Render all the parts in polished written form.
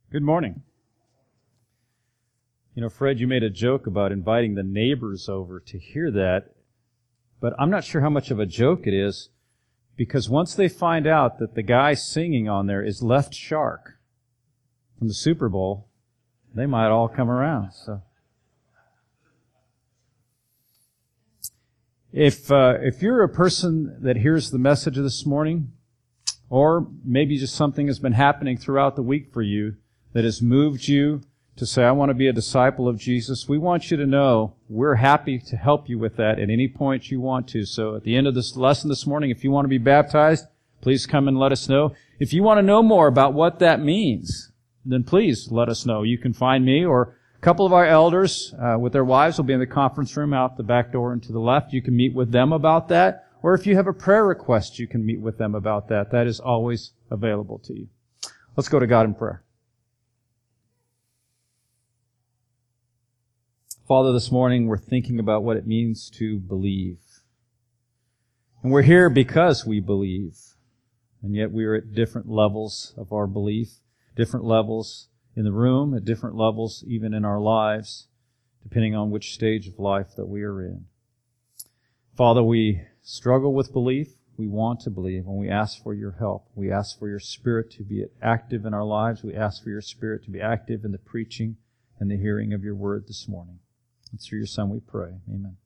Good morning. You know, Fred, you made a joke about inviting the neighbors over to hear that, but I'm not sure how much of a joke it is, because once they find out that the guy singing on there is Left Shark from the Super Bowl, they might all come around. So, if you're a person that hears the message this morning, or maybe just something has been happening throughout the week for you that has moved you to say, I want to be a disciple of Jesus, we want you to know we're happy to help you with that at any point you want to. So at the end of this lesson this morning, if you want to be baptized, please come and let us know. If you want to know more about what that means, then please let us know. You can find me or a couple of our elders with their wives will be in the conference room out the back door and to the left. You can meet with them about that. Or if you have a prayer request, you can meet with them about that. That is always available to you. Let's go to God in prayer. Father, this morning we're thinking about what it means to believe. And we're here because we believe. And yet we are at different levels of our belief, different levels in the room, at different levels even in our lives, depending on which stage of life that we are in. Father, we struggle with belief. We want to believe, and we ask for your help. We ask for your Spirit to be active in our lives. We ask for your Spirit to be active in the preaching and the hearing of your word this morning. It's through your Son we pray. Amen.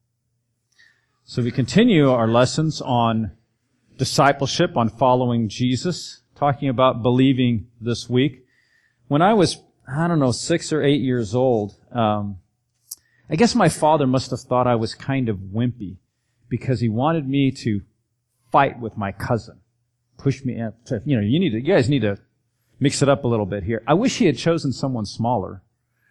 So we continue our lessons on discipleship, on following Jesus, talking about believing this week. When I was, 6 or 8 years old, I guess my father must have thought I was kind of wimpy because he wanted me to fight with my cousin. Push me up. You guys need to mix it up a little bit here. I wish he had chosen someone smaller.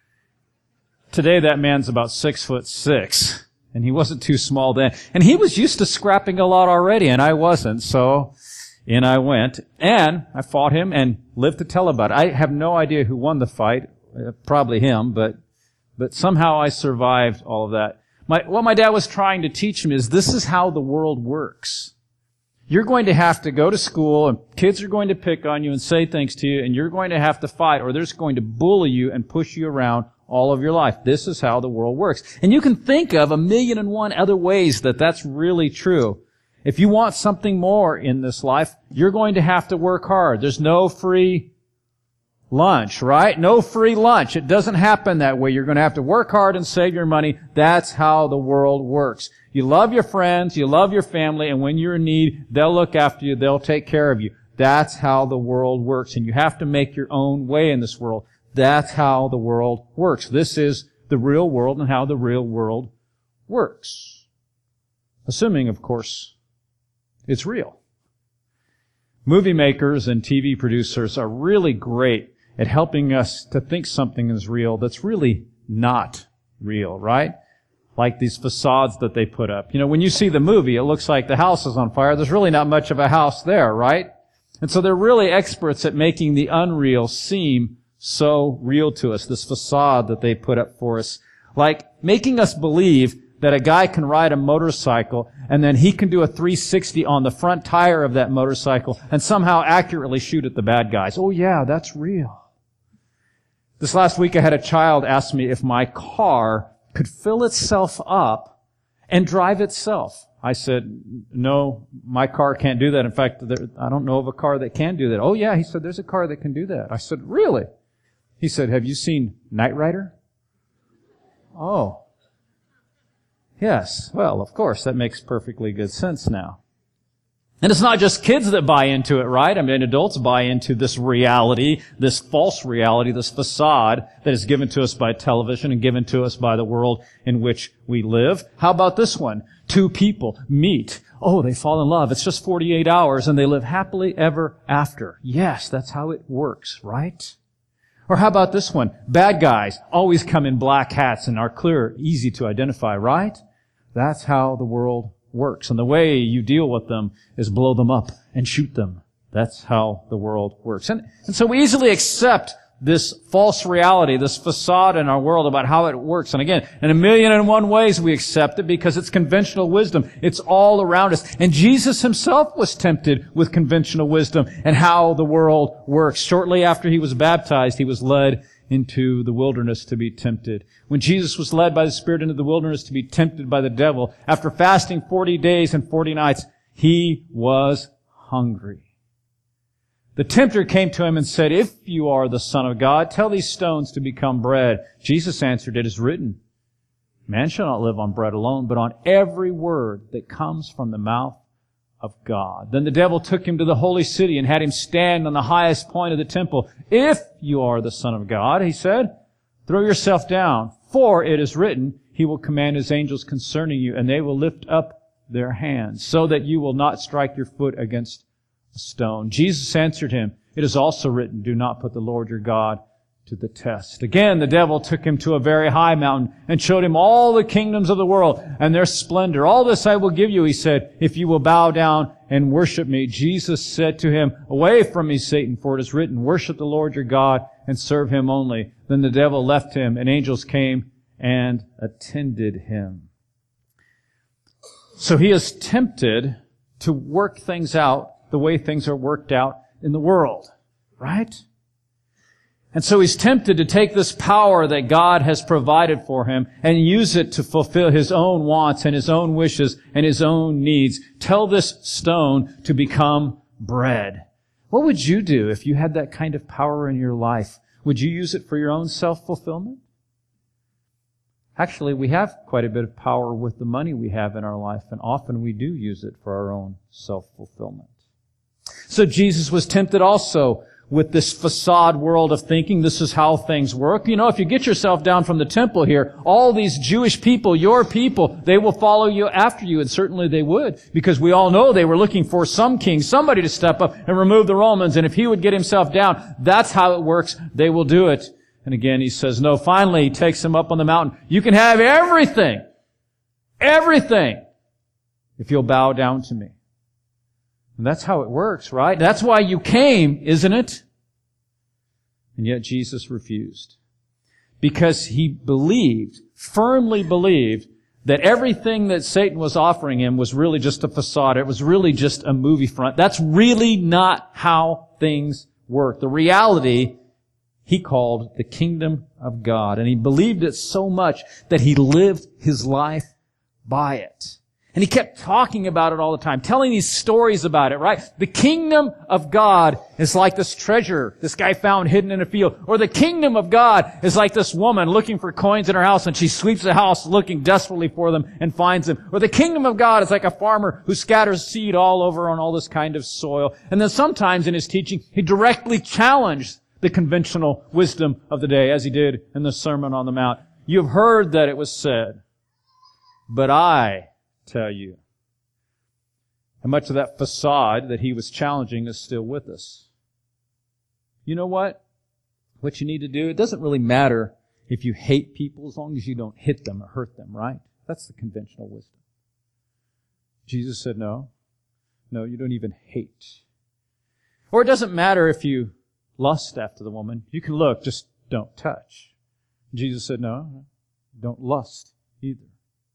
Today, that man's about 6'6", and he wasn't too small then. And he was used to scrapping a lot already, and I wasn't, so in I went. And I fought him and lived to tell about it. I have no idea who won the fight, probably him, but somehow I survived all of that. What my dad was trying to teach me is this is how the world works. You're going to have to go to school, and kids are going to pick on you and say things to you, and you're going to have to fight, or they're just going to bully you and push you around all of your life. This is how the world works. And you can think of 1,000,001 other ways that that's really true. If you want something more in this life, you're going to have to work hard. There's no free lunch, right? No free lunch. It doesn't happen that way. You're going to have to work hard and save your money. That's how the world works. You love your friends, you love your family, and when you're in need, they'll look after you, they'll take care of you. That's how the world works. And you have to make your own way in this world. That's how the world works. This is the real world and how the real world works. Assuming, of course, it's real. Movie makers and TV producers are really great at helping us to think something is real that's really not real, right? Like these facades that they put up. When you see the movie, it looks like the house is on fire. There's really not much of a house there, right? And so they're really experts at making the unreal seem so real to us, this facade that they put up for us. Like making us believe that a guy can ride a motorcycle and then he can do a 360 on the front tire of that motorcycle and somehow accurately shoot at the bad guys. Oh yeah, that's real. This last week I had a child ask me if my car could fill itself up and drive itself. I said, no, my car can't do that. In fact, I don't know of a car that can do that. Oh yeah, he said, there's a car that can do that. I said, really? He said, have you seen Knight Rider? Oh. Yes. Well, of course, that makes perfectly good sense now. And it's not just kids that buy into it, right? Adults buy into this reality, this false reality, this facade that is given to us by television and given to us by the world in which we live. How about this one? Two people meet. Oh, they fall in love. It's just 48 hours and they live happily ever after. Yes, that's how it works, right? Or how about this one? Bad guys always come in black hats and are clear, easy to identify, right? That's how the world works. And the way you deal with them is blow them up and shoot them. That's how the world works. And so we easily accept this false reality, this facade in our world about how it works. And again, in 1,000,001 ways we accept it because it's conventional wisdom. It's all around us. And Jesus himself was tempted with conventional wisdom and how the world works. Shortly after he was baptized, he was led into the wilderness to be tempted. When Jesus was led by the Spirit into the wilderness to be tempted by the devil, after fasting 40 days and 40 nights, he was hungry. The tempter came to him and said, "If you are the Son of God, tell these stones to become bread." Jesus answered, "It is written, man shall not live on bread alone, but on every word that comes from the mouth of God." Then the devil took him to the holy city and had him stand on the highest point of the temple. "If you are the Son of God," he said, "throw yourself down, for it is written, he will command his angels concerning you, and they will lift up their hands, so that you will not strike your foot against a stone." Jesus answered him, "It is also written, do not put the Lord your God to the test." Again, the devil took him to a very high mountain and showed him all the kingdoms of the world and their splendor. "All this I will give you," he said, "if you will bow down and worship me." Jesus said to him, "Away from me, Satan, for it is written, worship the Lord your God and serve him only." Then the devil left him, and angels came and attended him. So he is tempted to work things out the way things are worked out in the world, right? And so he's tempted to take this power that God has provided for him and use it to fulfill his own wants and his own wishes and his own needs. Tell this stone to become bread. What would you do if you had that kind of power in your life? Would you use it for your own self-fulfillment? Actually, we have quite a bit of power with the money we have in our life, and often we do use it for our own self-fulfillment. So Jesus was tempted also with this facade world of thinking this is how things work. You know, if you get yourself down from the temple here, all these Jewish people, your people, they will follow you after you, and certainly they would, because we all know they were looking for some king, somebody to step up and remove the Romans, and if he would get himself down, that's how it works, they will do it. And again, he says no. Finally, he takes him up on the mountain. You can have everything, if you'll bow down to me. And that's how it works, right? That's why you came, isn't it? And yet Jesus refused. Because he believed, firmly believed, that everything that Satan was offering him was really just a facade. It was really just a movie front. That's really not how things work. The reality he called the kingdom of God. And he believed it so much that he lived his life by it. And he kept talking about it all the time, telling these stories about it, right? The kingdom of God is like this treasure this guy found hidden in a field. Or the kingdom of God is like this woman looking for coins in her house, and she sweeps the house looking desperately for them and finds them. Or the kingdom of God is like a farmer who scatters seed all over on all this kind of soil. And then sometimes in his teaching, he directly challenged the conventional wisdom of the day, as he did in the Sermon on the Mount. "You've heard that it was said, but I tell you." And much of that facade that he was challenging is still with us. You know what? What you need to do, it doesn't really matter if you hate people as long as you don't hit them or hurt them, right? That's the conventional wisdom. Jesus said, no, you don't even hate. Or it doesn't matter if you lust after the woman. You can look, just don't touch. Jesus said, no, don't lust either.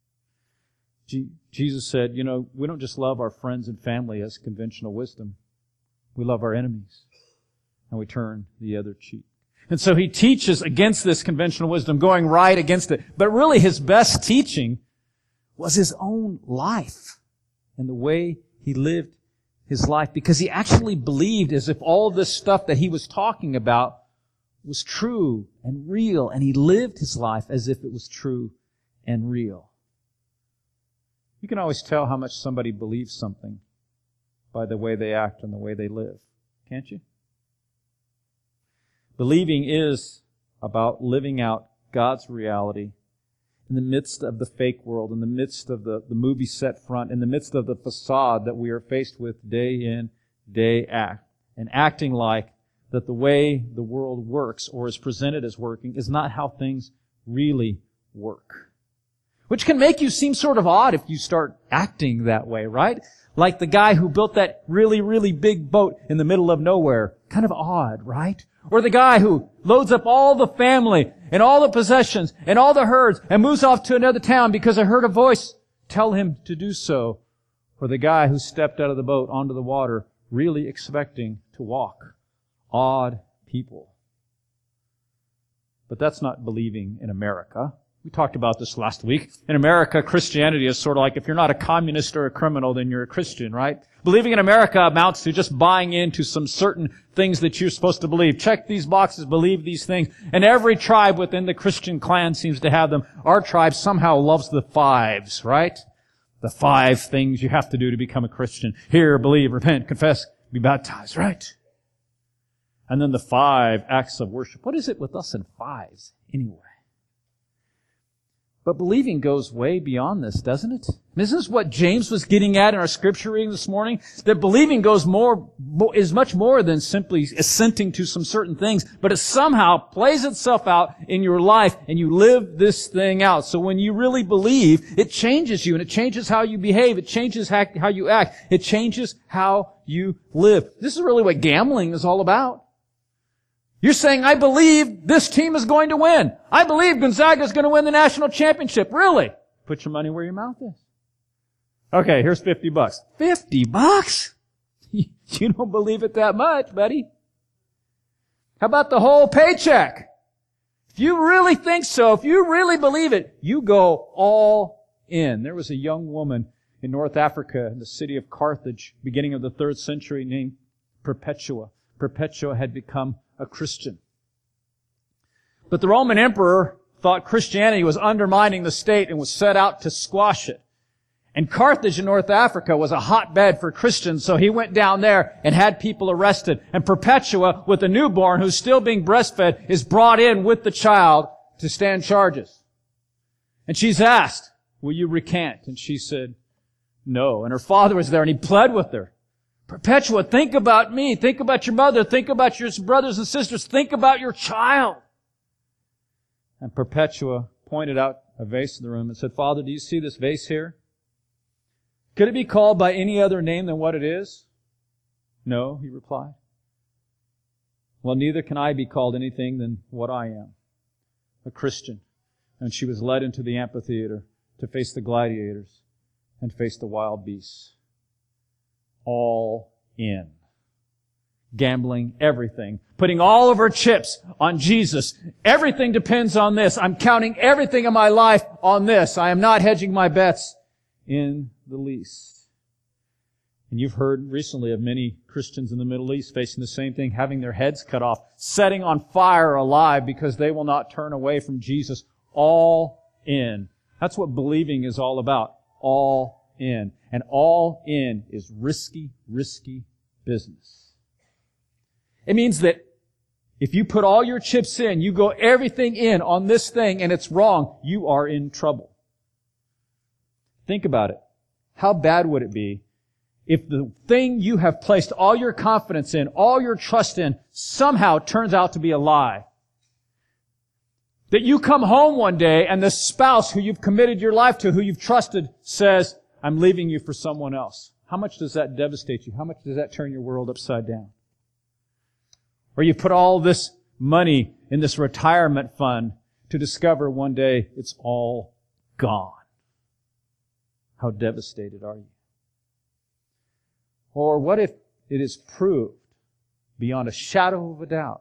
Jesus said, we don't just love our friends and family as conventional wisdom. We love our enemies, and we turn the other cheek. And so he teaches against this conventional wisdom, going right against it. But really his best teaching was his own life and the way he lived his life, because he actually believed as if all this stuff that he was talking about was true and real, and he lived his life as if it was true and real. You can always tell how much somebody believes something by the way they act and the way they live, can't you? Believing is about living out God's reality in the midst of the fake world, in the midst of the movie set front, in the midst of the facade that we are faced with day in, day out, and acting like that the way the world works or is presented as working is not how things really work. which can make you seem sort of odd if you start acting that way, right? Like the guy who built that really, really big boat in the middle of nowhere. Kind of odd, right? Or the guy who loads up all the family and all the possessions and all the herds and moves off to another town because I heard a voice tell him to do so. Or the guy who stepped out of the boat onto the water really expecting to walk. Odd people. But that's not believing in America. We talked about this last week. In America, Christianity is sort of like if you're not a communist or a criminal, then you're a Christian, right? Believing in America amounts to just buying into some certain things that you're supposed to believe. Check these boxes, believe these things. And every tribe within the Christian clan seems to have them. Our tribe somehow loves the fives, right? The 5 things you have to do to become a Christian. Hear, believe, repent, confess, be baptized, right? And then the 5 acts of worship. What is it with us and 5s anyway? But believing goes way beyond this, doesn't it? Isn't this what James was getting at in our scripture reading this morning? That believing is much more than simply assenting to some certain things, but it somehow plays itself out in your life and you live this thing out. So when you really believe, it changes you and it changes how you behave. It changes how you act. It changes how you live. This is really what gambling is all about. You're saying, I believe this team is going to win. I believe Gonzaga is going to win the national championship. Really? Put your money where your mouth is. Okay, here's $50. $50? You don't believe it that much, buddy. How about the whole paycheck? If you really think so, if you really believe it, you go all in. There was a young woman in North Africa, in the city of Carthage, beginning of the 3rd century, named Perpetua. Perpetua had become a Christian. But the Roman emperor thought Christianity was undermining the state and was set out to squash it. And Carthage in North Africa was a hotbed for Christians, so he went down there and had people arrested. And Perpetua, with a newborn who's still being breastfed, is brought in with the child to stand charges. And she's asked, will you recant? And she said, no. And her father was there and he pled with her. Perpetua, think about me. Think about your mother. Think about your brothers and sisters. Think about your child. And Perpetua pointed out a vase in the room and said, Father, do you see this vase here? Could it be called by any other name than what it is? No, he replied. Well, neither can I be called anything than what I am, a Christian. And she was led into the amphitheater to face the gladiators and face the wild beasts. All in. Gambling everything. Putting all of her chips on Jesus. Everything depends on this. I'm counting everything in my life on this. I am not hedging my bets in the least. And you've heard recently of many Christians in the Middle East facing the same thing, having their heads cut off, setting on fire alive because they will not turn away from Jesus. All in. That's what believing is all about. All in. And all in is risky, risky business. It means that if you put all your chips in, you go everything in on this thing and it's wrong, you are in trouble. Think about it. How bad would it be if the thing you have placed all your confidence in, all your trust in, somehow turns out to be a lie? That you come home one day and the spouse who you've committed your life to, who you've trusted, says, I'm leaving you for someone else. How much does that devastate you? How much does that turn your world upside down? Or you put all this money in this retirement fund to discover one day it's all gone. How devastated are you? Or what if it is proved beyond a shadow of a doubt,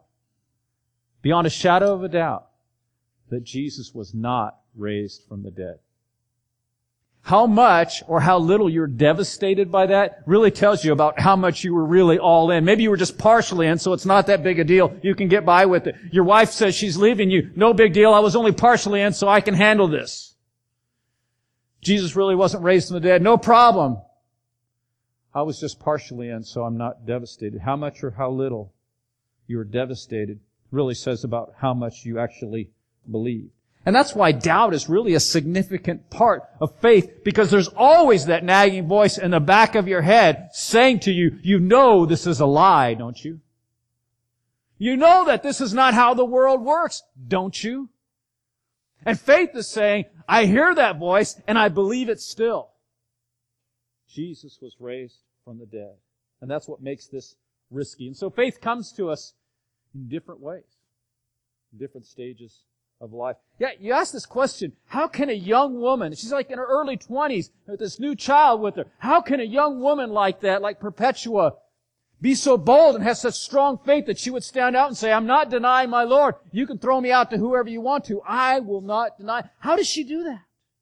that Jesus was not raised from the dead? How much or how little you're devastated by that really tells you about how much you were really all in. Maybe you were just partially in, so it's not that big a deal. You can get by with it. Your wife says she's leaving you. No big deal. I was only partially in, so I can handle this. Jesus really wasn't raised from the dead. No problem. I was just partially in, so I'm not devastated. How much or how little you are devastated really says about how much you actually believe. And that's why doubt is really a significant part of faith, because there's always that nagging voice in the back of your head saying to you, you know this is a lie, don't you? You know that this is not how the world works, don't you? And faith is saying, I hear that voice and I believe it still. Jesus was raised from the dead. And that's what makes this risky. And so faith comes to us in different ways, in different stages of life. Yeah, you ask this question, how can a young woman, she's like in her early 20s, with this new child with her, how can a young woman like that, like Perpetua, be so bold and have such strong faith that she would stand out and say, I'm not denying my Lord. You can throw me out to whoever you want to. I will not deny. How does she do that?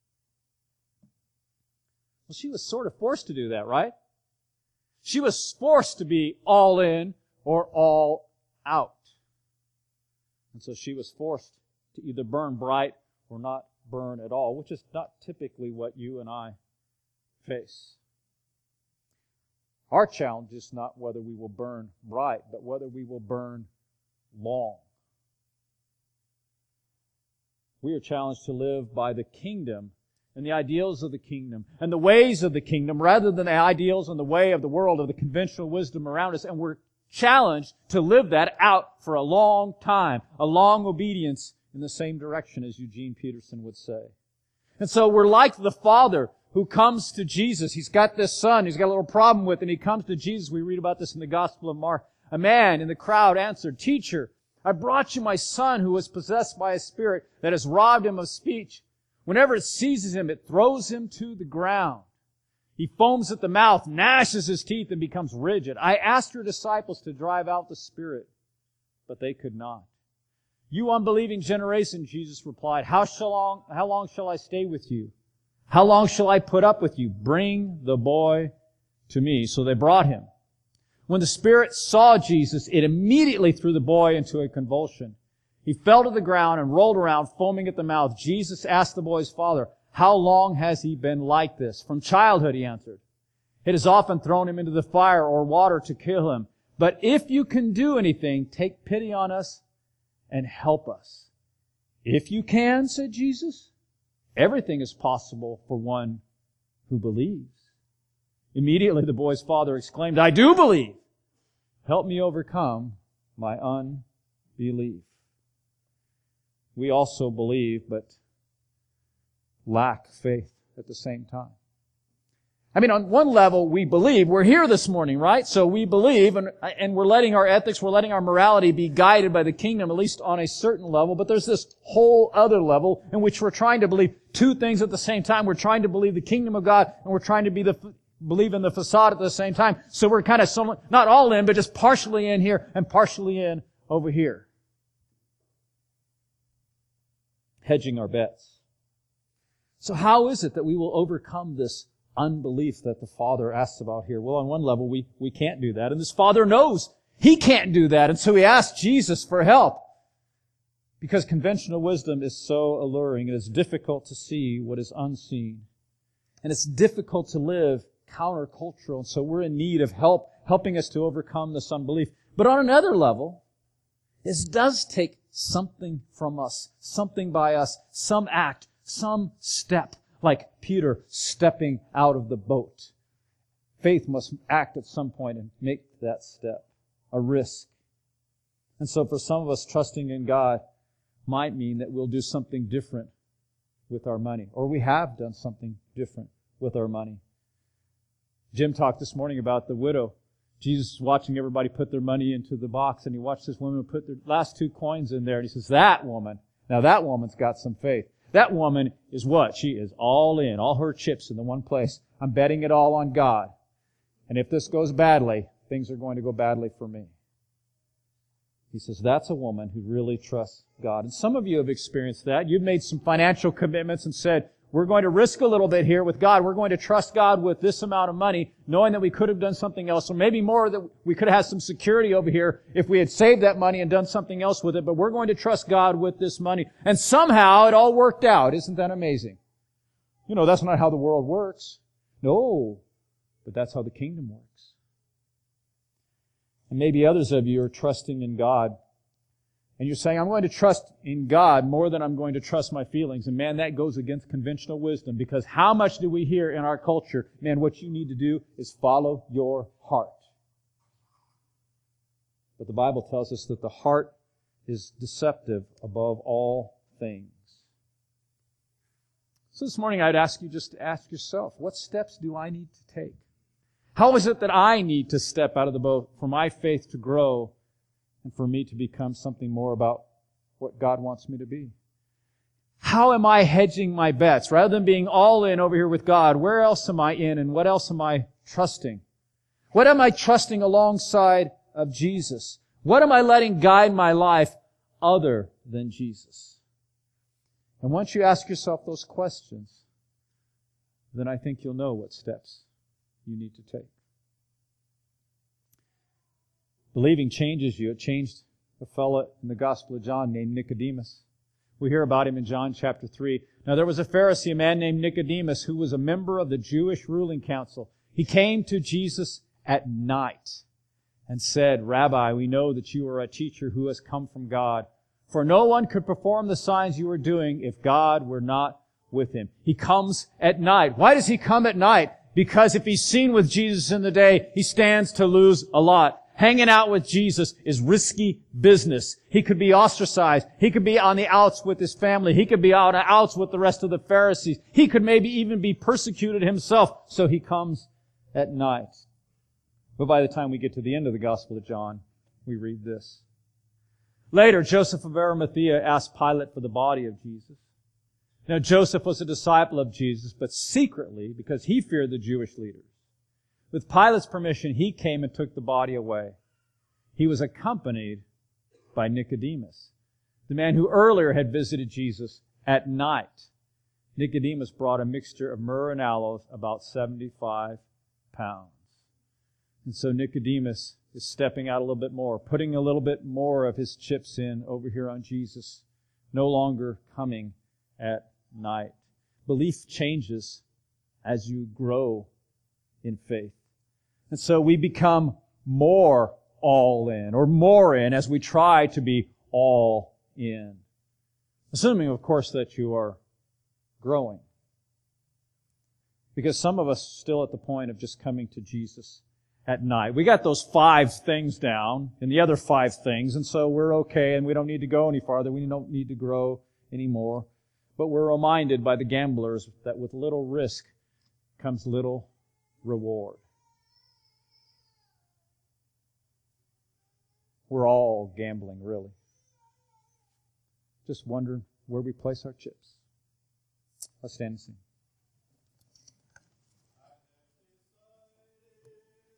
Well, she was sort of forced to do that, right? She was forced to be all in or all out. And so she was forced to either burn bright or not burn at all, which is not typically what you and I face. Our challenge is not whether we will burn bright, but whether we will burn long. We are challenged to live by the kingdom and the ideals of the kingdom and the ways of the kingdom rather than the ideals and the way of the world, of the conventional wisdom around us. And we're challenged to live that out for a long time, a long obedience in the same direction, as Eugene Peterson would say. And so we're like the father who comes to Jesus. He's got this son he's got a little problem with, and he comes to Jesus. We read about this in the Gospel of Mark. A man in the crowd answered, Teacher, I brought you my son who was possessed by a spirit that has robbed him of speech. Whenever it seizes him, it throws him to the ground. He foams at the mouth, gnashes his teeth, and becomes rigid. I asked your disciples to drive out the spirit, but they could not. You unbelieving generation, Jesus replied, how long shall I stay with you? How long shall I put up with you? Bring the boy to me. So they brought him. When the spirit saw Jesus, it immediately threw the boy into a convulsion. He fell to the ground and rolled around, foaming at the mouth. Jesus asked the boy's father, how long has he been like this? From childhood, he answered. It has often thrown him into the fire or water to kill him. But if you can do anything, take pity on us and help us. If you can, said Jesus, everything is possible for one who believes. Immediately the boy's father exclaimed, I do believe. Help me overcome my unbelief. We also believe, but lack faith at the same time. I mean, on one level, we believe. We're here this morning, right? So we believe, and we're letting our ethics, we're letting our morality be guided by the kingdom, at least on a certain level. But there's this whole other level in which we're trying to believe two things at the same time. We're trying to believe the kingdom of God, and we're trying to believe in the facade at the same time. So we're kind of somewhat, not all in, but just partially in here and partially in over here. Hedging our bets. So how is it that we will overcome this unbelief that the Father asks about here? Well, on one level, we can't do that. And this Father knows he can't do that. And so he asks Jesus for help. Because conventional wisdom is so alluring. It is difficult to see what is unseen. And it's difficult to live countercultural. And so we're in need of help, helping us to overcome this unbelief. But on another level, this does take something from us, something by us, some act, some step, like Peter stepping out of the boat. Faith must act at some point and make that step, a risk. And so for some of us, trusting in God might mean that we'll do something different with our money, or we have done something different with our money. Jim talked this morning about the widow. Jesus was watching everybody put their money into the box, and he watched this woman put their last 2 coins in there, and he says, that woman's got some faith. That woman is what? She is all in, all her chips in the one place. I'm betting it all on God. And if this goes badly, things are going to go badly for me. He says, that's a woman who really trusts God. And some of you have experienced that. You've made some financial commitments and said, we're going to risk a little bit here with God. We're going to trust God with this amount of money, knowing that we could have done something else, or maybe more, that we could have had some security over here if we had saved that money and done something else with it. But we're going to trust God with this money. And somehow it all worked out. Isn't that amazing? You know, that's not how the world works. No, but that's how the kingdom works. And maybe others of you are trusting in God. And you're saying, I'm going to trust in God more than I'm going to trust my feelings. And man, that goes against conventional wisdom, because how much do we hear in our culture? Man, what you need to do is follow your heart. But the Bible tells us that the heart is deceptive above all things. So this morning I'd ask you just to ask yourself, what steps do I need to take? How is it that I need to step out of the boat for my faith to grow and for me to become something more about what God wants me to be? How am I hedging my bets? Rather than being all in over here with God, where else am I in and what else am I trusting? What am I trusting alongside of Jesus? What am I letting guide my life other than Jesus? And once you ask yourself those questions, then I think you'll know what steps you need to take. Believing changes you. It changed a fellow in the Gospel of John named Nicodemus. We hear about him in John chapter 3. Now there was a Pharisee, a man named Nicodemus, who was a member of the Jewish ruling council. He came to Jesus at night and said, Rabbi, we know that you are a teacher who has come from God. For no one could perform the signs you are doing if God were not with him. He comes at night. Why does he come at night? Because if he's seen with Jesus in the day, he stands to lose a lot. Hanging out with Jesus is risky business. He could be ostracized. He could be on the outs with his family. He could be on the outs with the rest of the Pharisees. He could maybe even be persecuted himself. So he comes at night. But by the time we get to the end of the Gospel of John, we read this. Later, Joseph of Arimathea asked Pilate for the body of Jesus. Now, Joseph was a disciple of Jesus, but secretly, because he feared the Jewish leaders. With Pilate's permission, he came and took the body away. He was accompanied by Nicodemus, the man who earlier had visited Jesus at night. Nicodemus brought a mixture of myrrh and aloes, about 75 pounds. And so Nicodemus is stepping out a little bit more, putting a little bit more of his chips in over here on Jesus, no longer coming at night. Belief changes as you grow in faith. And so we become more all in, or more in, as we try to be all in. Assuming, of course, that you are growing. Because some of us are still at the point of just coming to Jesus at night. We got those 5 things down and the other 5 things, and so we're okay and we don't need to go any farther. We don't need to grow anymore. But we're reminded by the gamblers that with little risk comes little reward. We're all gambling, really. Just wondering where we place our chips. Let's stand and sing.